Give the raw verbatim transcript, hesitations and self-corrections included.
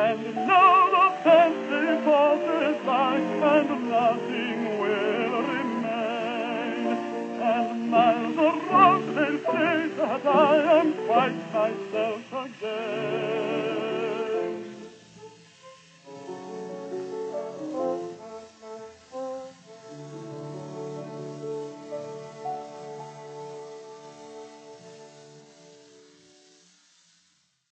And now the fancy passes by, and nothing will remain. And miles around they say that I am quite myself again.